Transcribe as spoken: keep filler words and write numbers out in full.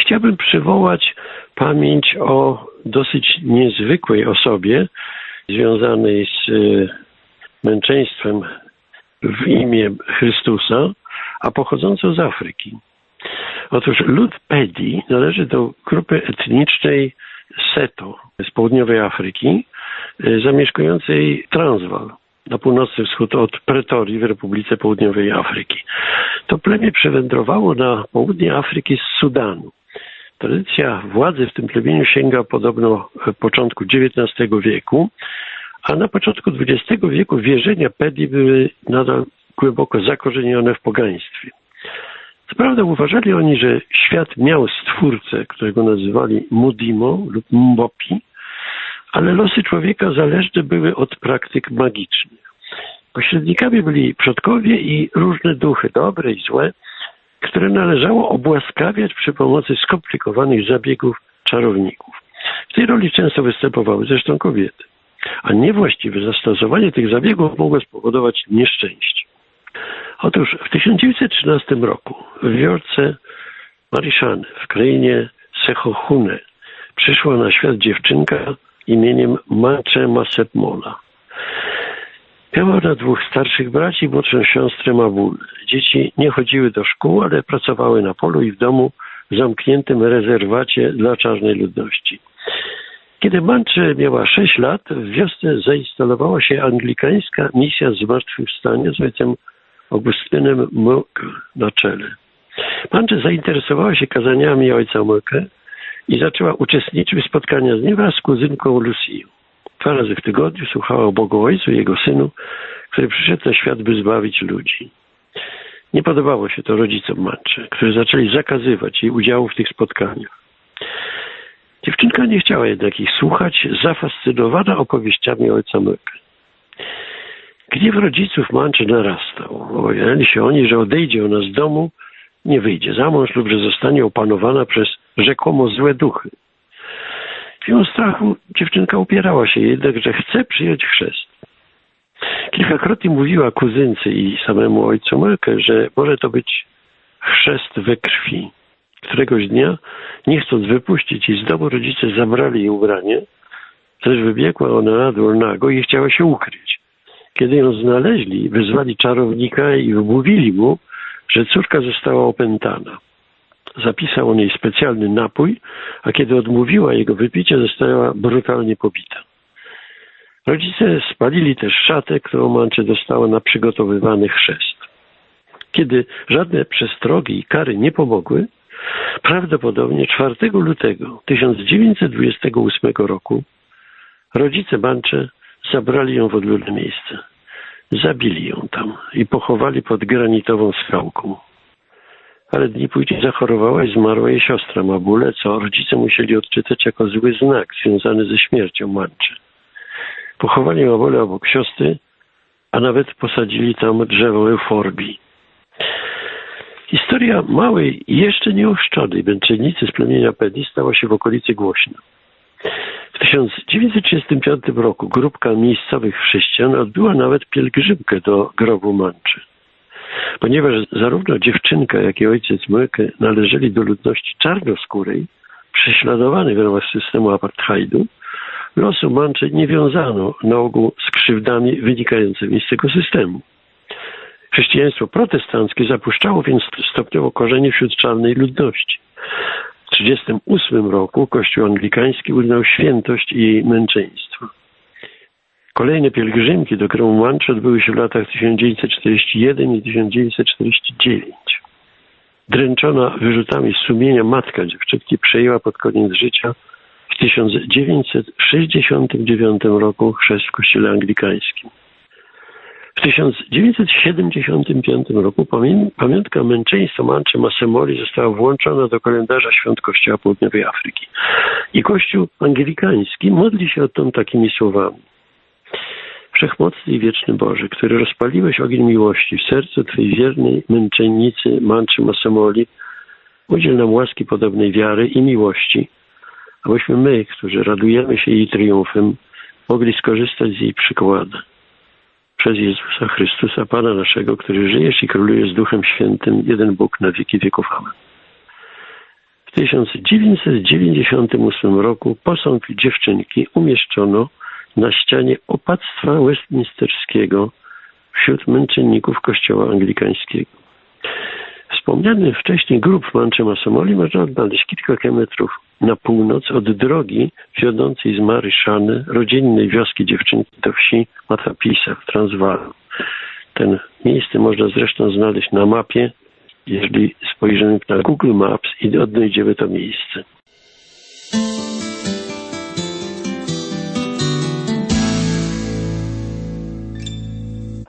chciałbym przywołać pamięć o dosyć niezwykłej osobie związanej z męczeństwem w imię Chrystusa, a pochodzącą z Afryki. Otóż lud Pedi należy do grupy etnicznej Seto z południowej Afryki, zamieszkującej Transwaal, na północny wschód od Pretorii w Republice Południowej Afryki. To plemię przewędrowało na południe Afryki z Sudanu. Tradycja władzy w tym plemieniu sięga podobno początku dziewiętnastego wieku, a na początku dwudziestego wieku wierzenia Pedi były nadal głęboko zakorzenione w pogaństwie. Co prawda uważali oni, że świat miał stwórcę, którego nazywali Mudimo lub Mbopi, ale losy człowieka zależne były od praktyk magicznych. Pośrednikami byli przodkowie i różne duchy, dobre i złe, które należało obłaskawiać przy pomocy skomplikowanych zabiegów czarowników. W tej roli często występowały zresztą kobiety, a niewłaściwe zastosowanie tych zabiegów mogło spowodować nieszczęście. Otóż w tysiąc dziewięćset trzynastym roku w wiosce Marishane w krainie Sekhokhune przyszła na świat dziewczynka imieniem Manche Masepmola. Miała ona dwóch starszych braci i młodszą siostrę Mabulę. Dzieci nie chodziły do szkół, ale pracowały na polu i w domu w zamkniętym rezerwacie dla czarnej ludności. Kiedy Manche miała sześć lat, w wiosce zainstalowała się anglikańska misja zmartwychwstania z ojcem Augustynem Moke na czele. Manche zainteresowała się kazaniami ojca Moke i zaczęła uczestniczyć w spotkaniach z nim wraz z kuzynką Lucy'ą. Dwa razy w tygodniu słuchała o Bogu Ojcu i Jego Synu, który przyszedł na świat, by zbawić ludzi. Nie podobało się to rodzicom Manche, którzy zaczęli zakazywać jej udziału w tych spotkaniach. Dziewczynka nie chciała jednak ich słuchać, zafascynowana opowieściami ojca Moke. Gniew rodziców Manche narastał. Obawiali się oni, że odejdzie ona z domu, nie wyjdzie za mąż lub że zostanie opanowana przez rzekomo złe duchy. Mimo strachu dziewczynka upierała się jednak, że chce przyjąć chrzest. Kilkakrotnie mówiła kuzynce i samemu ojcu Moke, że może to być chrzest we krwi. Któregoś dnia, nie chcąc wypuścić jej z domu, rodzice zabrali jej ubranie, też wybiegła ona na dwór nago i chciała się ukryć. Kiedy ją znaleźli, wyzwali czarownika i wmówili mu, że córka została opętana. Zapisał on jej specjalny napój, a kiedy odmówiła jego wypicia, została brutalnie pobita. Rodzice spalili też szatę, którą Manche dostała na przygotowywany chrzest. Kiedy żadne przestrogi i kary nie pomogły, prawdopodobnie czwartego lutego tysiąc dziewięćset dwudziestego ósmego roku rodzice Manche zabrali ją w odludne miejsce. Zabili ją tam i pochowali pod granitową skałką. Ale dni później zachorowała i zmarła jej siostra Mabule, co rodzice musieli odczytać jako zły znak związany ze śmiercią Manche. Pochowali Mabulę obok siostry, a nawet posadzili tam drzewo euforbii. Historia małej i jeszcze nieoszczonej męczennicy z plemienia Pedi stała się w okolicy głośna. W tysiąc dziewięćset trzydziestym piątym roku grupka miejscowych chrześcijan odbyła nawet pielgrzymkę do grobu Manche. Ponieważ zarówno dziewczynka, jak i ojciec Moke należeli do ludności czarnoskórej, prześladowanej w ramach systemu apartheidu, losu Manche nie wiązano na ogół z krzywdami wynikającymi z tego systemu. Chrześcijaństwo protestanckie zapuszczało więc stopniowo korzenie wśród czarnej ludności. W tysiąc dziewięćset trzydziestym ósmym roku Kościół anglikański uznał świętość i jej męczeństwo. Kolejne pielgrzymki do grobu Manche odbyły się w latach tysiąc dziewięćset czterdziestym pierwszym i tysiąc dziewięćset czterdziestym dziewiątym. Dręczona wyrzutami sumienia matka dziewczynki przejęła pod koniec życia w tysiąc dziewięćset sześćdziesiątym dziewiątym roku chrzest w kościele anglikańskim. W tysiąc dziewięćset siedemdziesiątym piątym roku pamiątka męczeństwa Manche Masemoli została włączona do kalendarza świąt Kościoła Południowej Afryki. I Kościół anglikański modli się odtąd takimi słowami. Wszechmocny i wieczny Boże, który rozpaliłeś ogień miłości w sercu Twojej wiernej męczennicy Manche Masemoli, udziel nam łaski podobnej wiary i miłości, abyśmy my, którzy radujemy się jej triumfem, mogli skorzystać z jej przykładu. Przez Jezusa Chrystusa, Pana naszego, który żyjesz i królujesz z Duchem Świętym, jeden Bóg na wieki wieków. Amen. W tysiąc dziewięćset dziewięćdziesiątym ósmym roku posąg dziewczynki umieszczono na ścianie opactwa westminsterskiego wśród męczenników kościoła anglikańskiego. Wspomniany wcześniej grób Mancze Masamoli można odnaleźć kilka kilometrów na północ od drogi wiodącej z Maryszany, rodzinnej wioski dziewczynki, do wsi Matapisa w Transwaalu. Ten miejsce można zresztą znaleźć na mapie, jeżeli spojrzymy na Google Maps i odnajdziemy to miejsce.